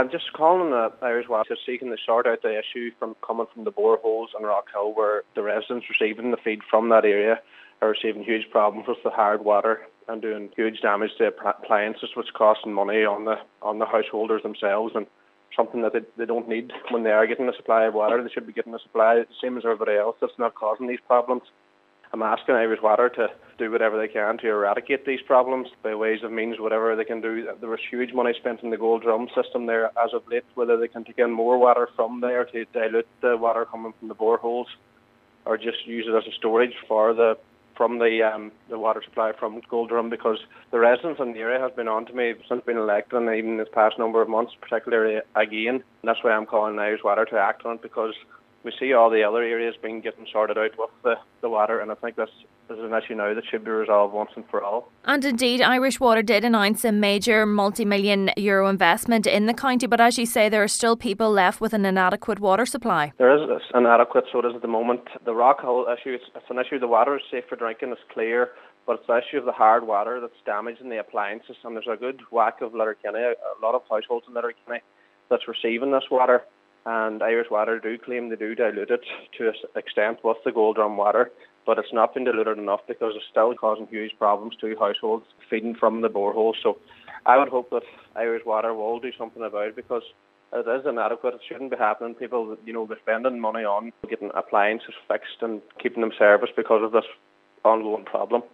I'm just calling the Irish Water, just seeking to sort out the issue from coming from the boreholes on Rockhill, where the residents receiving the feed from that area are receiving huge problems with the hard water and doing huge damage to appliances, which is costing money on the householders themselves, and something that they don't need when they are getting a supply of water. They should be getting a supply the same as everybody else that's not causing these problems. I'm asking Irish Water to do whatever they can to eradicate these problems by ways of means, whatever they can do. There was huge money spent in the gold drum system there as of late, whether they can take in more water from there to dilute the water coming from the boreholes, or just use it as a storage for the water supply from Gold Drum, because the residents in the area have been on to me since being elected, and even this past number of months, particularly again. And that's why I'm calling Irish Water to act on it, because we see all the other areas getting sorted out with the water, and I think this is an issue now that should be resolved once and for all. And indeed, Irish Water did announce a major multi-million euro investment in the county, but as you say, there are still people left with an inadequate water supply. There is inadequate, so it is at the moment. The Rockhill issue, it's an issue. The water is safe for drinking, it's clear, but it's the issue of the hard water that's damaging the appliances, and there's a good whack of Letterkenny, a lot of households in Letterkenny that's receiving this water. And Irish Water do claim they do dilute it to an extent with the Gold Drum water, but it's not been diluted enough because it's still causing huge problems to households feeding from the boreholes. So I would hope that Irish Water will do something about it, because it is inadequate. It shouldn't be happening. People, they're spending money on getting appliances fixed and keeping them serviced because of this ongoing problem.